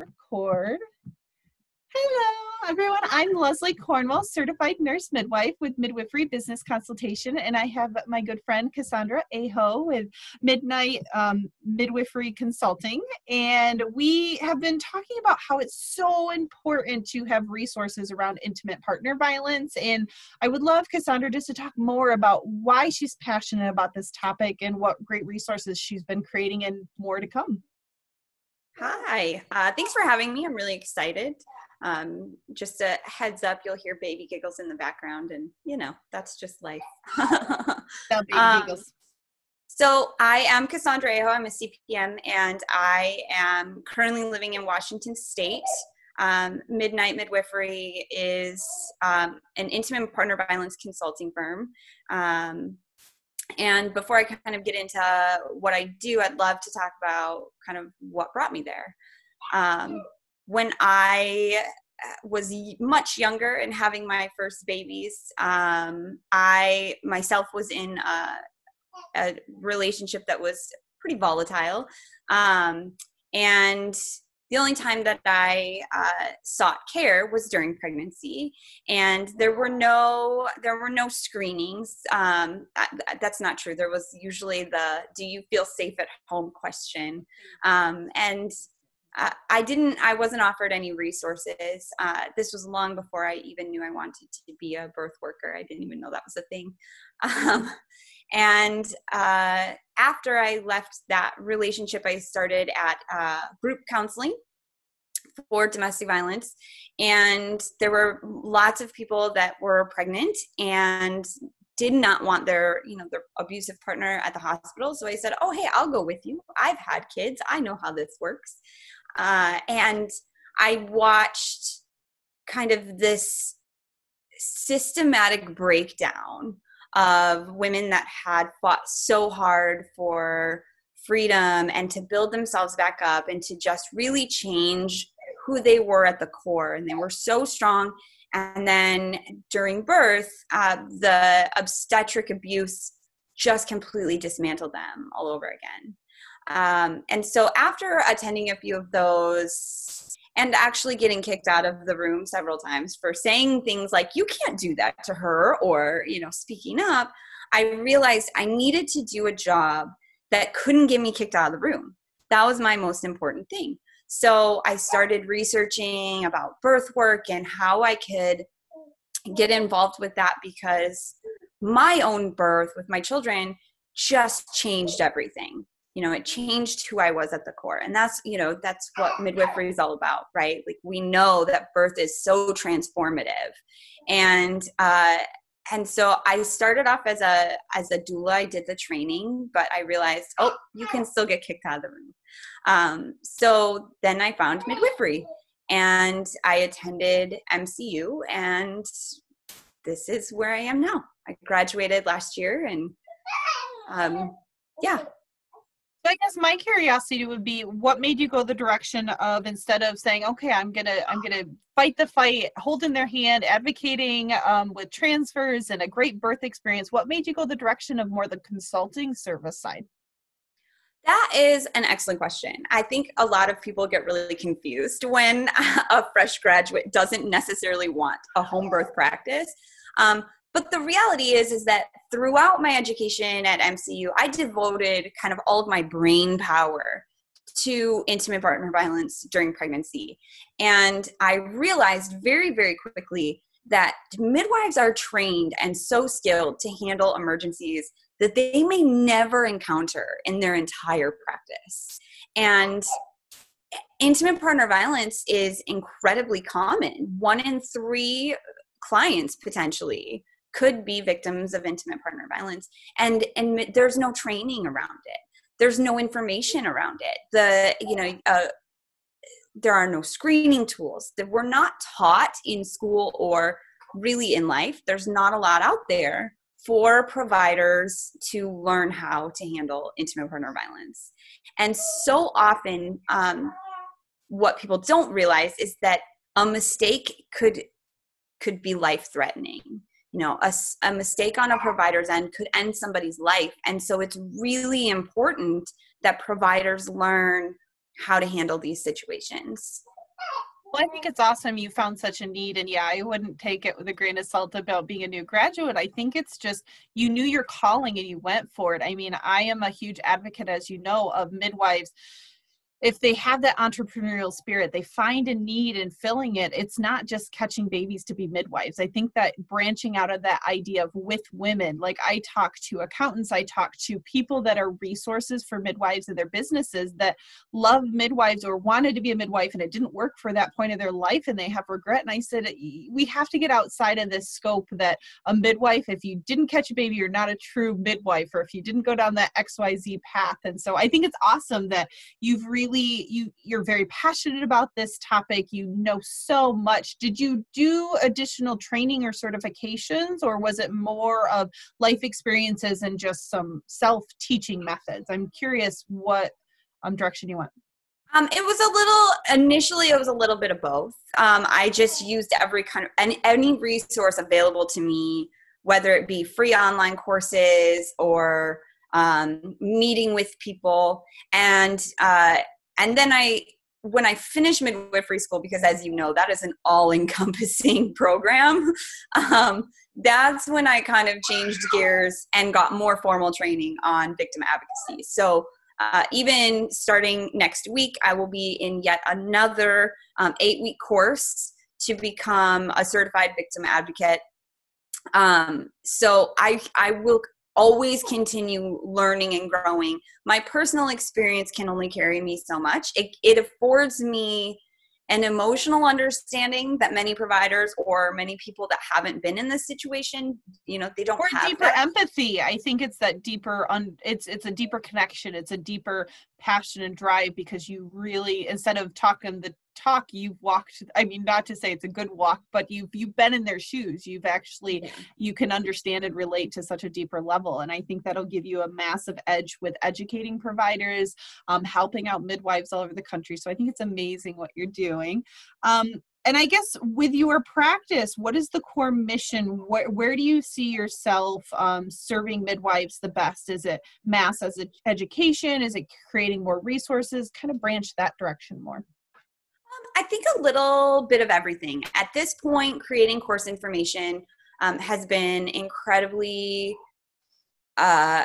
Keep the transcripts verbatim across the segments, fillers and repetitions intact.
Record. Hello, everyone. I'm Leslie Cornwell, certified nurse midwife with Midwifery Business Consultation, and I have my good friend Cassandra Aho with Midnight um, Midwifery Consulting. And we have been talking about how it's so important to have resources around intimate partner violence. And I would love Cassandra just to talk more about why she's passionate about this topic and what great resources she's been creating and more to come. Hi, uh, thanks for having me. I'm really excited. Um, just a heads up, you'll hear baby giggles in the background, and you know, that's just life. Baby um, giggles. So I am Cassandra Aho. I'm a C P M, and I am currently living in Washington State. Um, Midnight Midwifery is um, an intimate partner violence consulting firm. Um, and before I kind of get into what I do, I'd love to talk about kind of what brought me there. Um, when I was much younger and having my first babies, um, I myself was in a, a relationship that was pretty volatile. Um, and the only time that I uh, sought care was during pregnancy, and there were no there were no screenings. Um, that's not true. There was usually the "Do you feel safe at home?" question, um, and uh, I didn't. I wasn't offered any resources. Uh, this was long before I even knew I wanted to be a birth worker. I didn't even know that was a thing. Um, And uh, after I left that relationship, I started at uh, group counseling for domestic violence. And there were lots of people that were pregnant and did not want their, you know, their abusive partner at the hospital. So I said, oh, hey, I'll go with you. I've had kids. I know how this works. Uh, and I watched kind of this systematic breakdown of women that had fought so hard for freedom and to build themselves back up and to just really change who they were at the core. And they were so strong. And then during birth, uh, the obstetric abuse just completely dismantled them all over again. Um, and so after attending a few of those, and actually getting kicked out of the room several times for saying things like, you can't do that to her, or, you know, speaking up, I realized I needed to do a job that couldn't get me kicked out of the room. That was my most important thing. So I started researching about birth work and how I could get involved with that, because my own birth with my children just changed everything. You know, it changed who I was at the core. And that's, you know, that's what midwifery is all about, right? Like, we know that birth is so transformative. And, uh, and so I started off as a, as a doula. I did the training, but I realized, oh, you can still get kicked out of the room. Um, so then I found midwifery, and I attended M C U, and this is where I am now. I graduated last year, and, um, yeah. So I guess my curiosity would be, what made you go the direction of, instead of saying, okay, I'm gonna I'm gonna fight the fight, holding their hand, advocating um, with transfers and a great birth experience, what made you go the direction of more the consulting service side? That is an excellent question. I think a lot of people get really confused when a fresh graduate doesn't necessarily want a home birth practice. Um, But the reality is, is that throughout my education at M C U, I devoted kind of all of my brain power to intimate partner violence during pregnancy. And I realized very, very quickly that midwives are trained and so skilled to handle emergencies that they may never encounter in their entire practice. And intimate partner violence is incredibly common. One in three clients potentially could be victims of intimate partner violence. And, and there's no training around it. There's no information around it. The, you know, uh, there are no screening tools that we're not taught in school or really in life. There's not a lot out there for providers to learn how to handle intimate partner violence. And so often, um, what people don't realize is that a mistake could could be life-threatening. You know, a, a mistake on a provider's end could end somebody's life. And so it's really important that providers learn how to handle these situations. Well, I think it's awesome you found such a need. And yeah, I wouldn't take it with a grain of salt about being a new graduate. I think it's just you knew your calling and you went for it. I mean, I am a huge advocate, as you know, of midwives. If they have that entrepreneurial spirit, they find a need and filling it. It's not just catching babies to be midwives. I think that branching out of that idea of with women, like I talk to accountants, I talk to people that are resources for midwives in their businesses that love midwives or wanted to be a midwife and it didn't work for that point of their life and they have regret. And I said, we have to get outside of this scope that a midwife, if you didn't catch a baby, you're not a true midwife, or if you didn't go down that X Y Z path. And so I think it's awesome that you've really you you're very passionate about this topic. You know so much. Did you do additional training or certifications, or was it more of life experiences and just some self-teaching methods? I'm curious what um, direction you went. Um, it was a little, initially it was a little bit of both. Um, I just used every kind of, any, any resource available to me, whether it be free online courses or um, meeting with people. And, uh, and then I, when I finished midwifery school, because as you know, that is an all-encompassing program, um, that's when I kind of changed gears and got more formal training on victim advocacy. So uh, even starting next week, I will be in yet another um, eight-week course to become a certified victim advocate. Um, so I, I will always continue learning and growing. My personal experience can only carry me so much. It, it affords me an emotional understanding that many providers or many people that haven't been in this situation, you know, they don't or have deeper that. empathy. I think it's that deeper, un, it's it's a deeper connection. It's a deeper passion and drive because you really, instead of talking the talk, you've walked, I mean, not to say it's a good walk, but you've, you've been in their shoes. You've actually, yeah. you can understand and relate to such a deeper level. And I think that'll give you a massive edge with educating providers, um, helping out midwives all over the country. So I think it's amazing what you're doing. Um, and I guess with your practice, what is the core mission? Where, where do you see yourself um, serving midwives the best? Is it mass as a, education? Is it creating more resources? Kind of branch that direction more. I think a little bit of everything. At this point, creating course information um, has been incredibly, uh,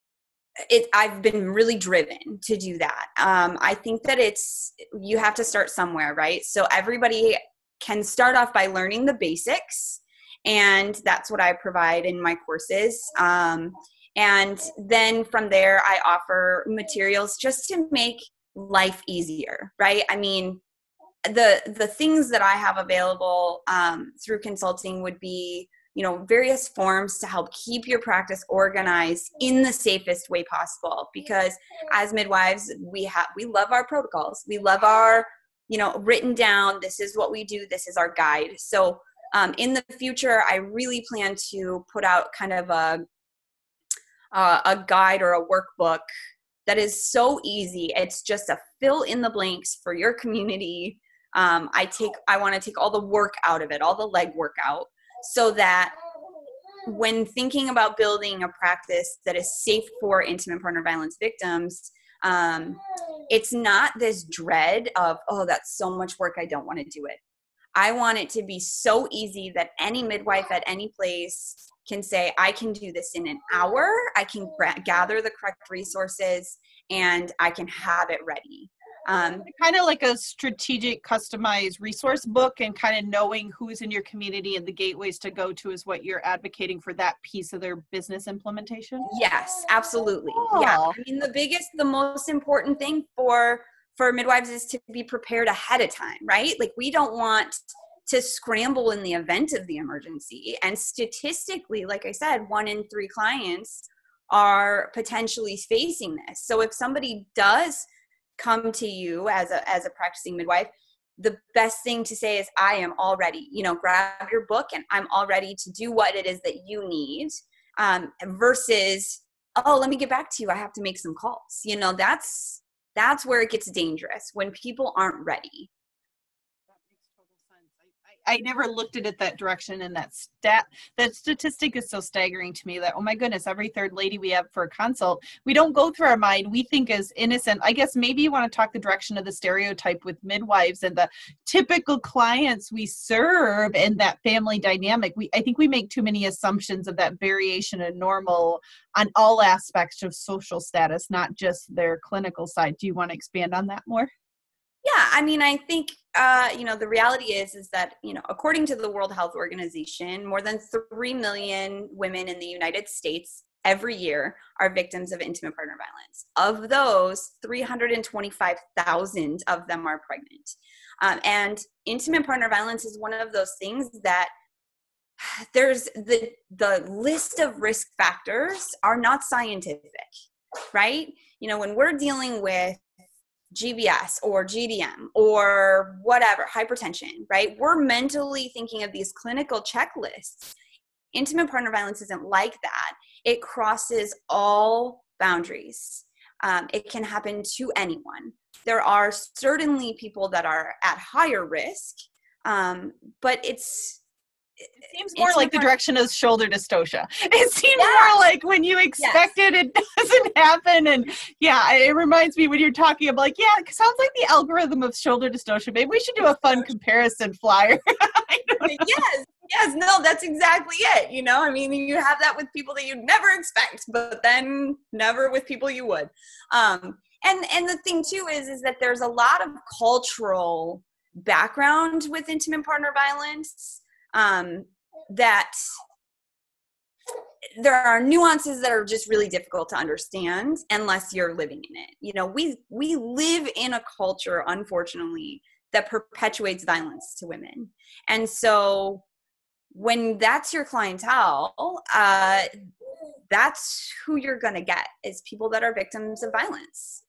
it, I've been really driven to do that. Um, I think that it's, you have to start somewhere, right? So everybody can start off by learning the basics, and that's what I provide in my courses. Um, and then from there, I offer materials just to make life easier, right? I mean, the the things that I have available um, through consulting would be, you know, various forms to help keep your practice organized in the safest way possible. Because as midwives, we have we love our protocols. We love our, you know, written down. This is what we do. This is our guide. So um, in the future, I really plan to put out kind of a uh, a guide or a workbook that is so easy. It's just a fill in the blanks for your community. Um, I take, I want to take all the work out of it, all the leg work out, so that when thinking about building a practice that is safe for intimate partner violence victims, um, it's not this dread of, oh, that's so much work, I don't want to do it. I want it to be so easy that any midwife at any place can say, I can do this in an hour, I can gra- gather the correct resources, and I can have it ready. Um, kind of like a strategic customized resource book, and kind of knowing who's in your community and the gateways to go to is what you're advocating for, that piece of their business implementation. Yes, absolutely. Cool. Yeah. I mean, the biggest, the most important thing for, for midwives is to be prepared ahead of time, right? Like, we don't want to scramble in the event of the emergency. And statistically, like I said, one in three clients are potentially facing this. So if somebody does come to you as a as a practicing midwife, the best thing to say is, I am all ready. You know, grab your book and I'm all ready to do what it is that you need, um, versus, oh, let me get back to you, I have to make some calls. You know, that's that's where it gets dangerous, when people aren't ready. That makes total sense. I, I never looked at it that direction, and that stat, that statistic is so staggering to me that, oh my goodness, every third lady we have for a consult, we don't go through our mind. We think as innocent. I guess maybe you want to talk the direction of the stereotype with midwives and the typical clients we serve and that family dynamic. We, I think we make too many assumptions of that variation in normal on all aspects of social status, not just their clinical side. Do you want to expand on that more? Yeah, I mean, I think, uh, you know, the reality is, is that, you know, according to the World Health Organization, more than three million women in the United States every year are victims of intimate partner violence. Of those, three hundred twenty-five thousand of them are pregnant. Um, and intimate partner violence is one of those things that there's the, the list of risk factors are not scientific, right? You know, when we're dealing with G B S or G D M or whatever, hypertension, right? We're mentally thinking of these clinical checklists. Intimate partner violence isn't like that. It crosses all boundaries. Um, it can happen to anyone. There are certainly people that are at higher risk, um, but it's It seems more like the direction of shoulder dystocia. It seems yes. more like when you expect yes. it, it doesn't happen. And yeah, it reminds me when you're talking about like, yeah, it sounds like the algorithm of shoulder dystocia. Maybe we should do a fun comparison flyer. Yes, yes, no, that's exactly it. You know, I mean, you have that with people that you'd never expect, but then never with people you would. Um, and and the thing too is, is that there's a lot of cultural background with intimate partner violence. Um, that there are nuances that are just really difficult to understand unless you're living in it. You know, we we live in a culture, unfortunately, that perpetuates violence to women. And so when that's your clientele, uh, that's who you're going to get, is people that are victims of violence.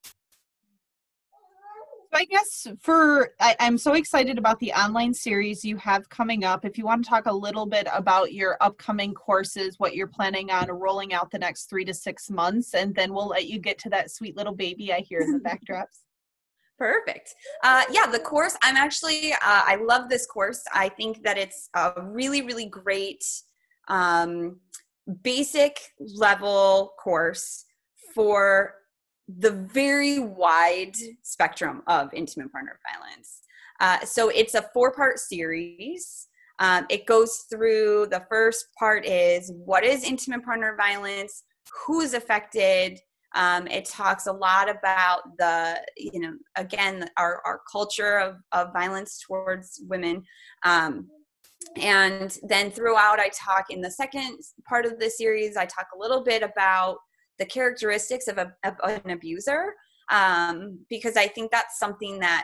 I guess for, I, I'm so excited about the online series you have coming up. If you want to talk a little bit about your upcoming courses, what you're planning on rolling out the next three to six months, and then we'll let you get to that sweet little baby I hear in the backdrops. Perfect. Uh, yeah, the course, I'm actually, uh, I love this course. I think that it's a really, really great um, basic level course for the very wide spectrum of intimate partner violence. Uh, so it's a four-part series. Um, it goes through, the first part is what is intimate partner violence, who is affected. Um, it talks a lot about the, you know, again, our, our culture of, of violence towards women. Um, and then throughout, I talk in the second part of the series, I talk a little bit about the characteristics of, a, of an abuser, um, because I think that's something that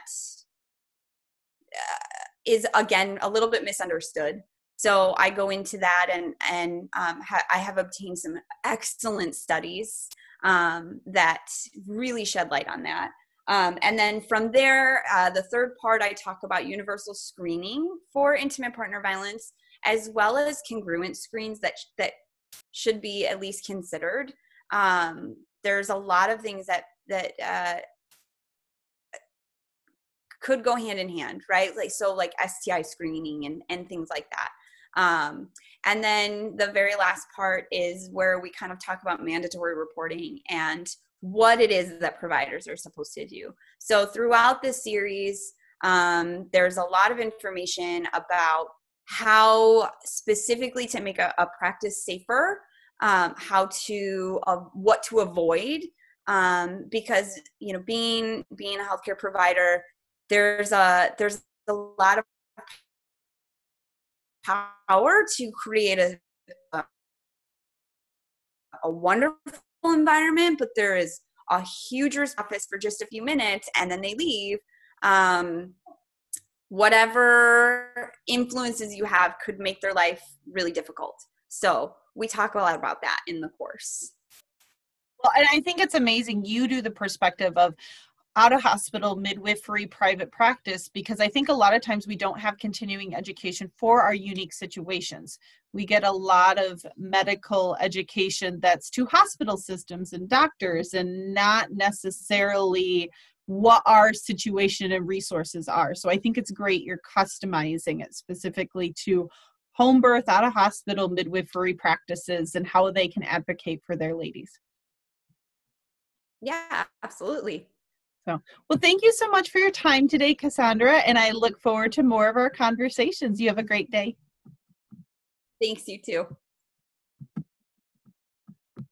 uh, is, again, a little bit misunderstood. So I go into that, and, and um, ha- I have obtained some excellent studies um, that really shed light on that. Um, and then from there, uh, the third part, I talk about universal screening for intimate partner violence, as well as congruent screens that, sh- that should be at least considered. Um, there's a lot of things that, that, uh, could go hand in hand, right? Like, so like S T I screening and, and things like that. Um, and then the very last part is where we kind of talk about mandatory reporting and what it is that providers are supposed to do. So throughout this series, um, there's a lot of information about how specifically to make a, a practice safer, um, how to, uh, what to avoid, um, because, you know, being, being a healthcare provider, there's a, there's a lot of power to create a, a, a wonderful environment, but there is a huge office for just a few minutes and then they leave. Um, whatever influences you have could make their life really difficult. So we talk a lot about that in the course. Well, and I think it's amazing you do the perspective of out of hospital midwifery private practice, because I think a lot of times we don't have continuing education for our unique situations. We get a lot of medical education that's to hospital systems and doctors and not necessarily what our situation and resources are. So I think it's great you're customizing it specifically to home birth, out of hospital, midwifery practices, and how they can advocate for their ladies. Yeah, absolutely. So, well, thank you so much for your time today, Cassandra, and I look forward to more of our conversations. You have a great day. Thanks, you too.